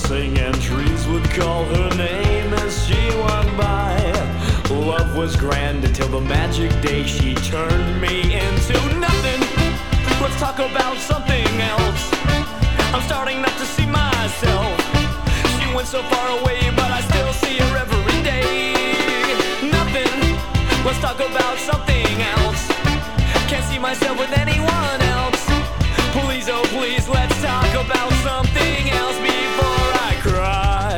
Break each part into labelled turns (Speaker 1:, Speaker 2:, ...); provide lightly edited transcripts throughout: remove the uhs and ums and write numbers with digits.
Speaker 1: singing trees would call her name as she walked by. Love was grand until the magic day she turned me into nothing. Let's talk about something else. I'm starting not to see myself. She went so far away, but I still see her every day. Nothing. Let's talk about something else. Can't see myself with anyone else. Please, oh please, let's talk about something else before I cry.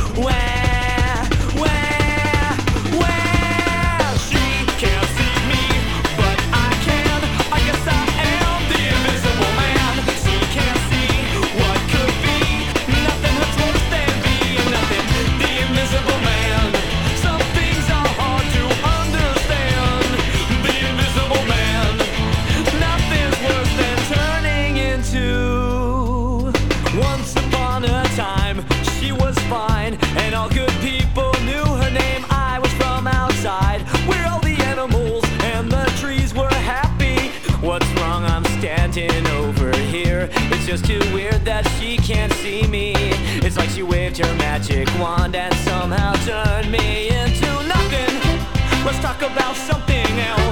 Speaker 1: Where she can't see me, but I can. I guess I am the invisible man. She can't see what could be. Nothing hurts worse than being nothing. The invisible man. Some things are hard to understand. The invisible man. Nothing's worse than turning into. Once upon a time, she was fine, and all good people knew her name. I was from outside, where all the animals and the trees were happy. What's wrong? I'm standing over here. It's just too weird that she can't see me. It's like she waved her magic wand and somehow turned me into nothing. Let's talk about something else.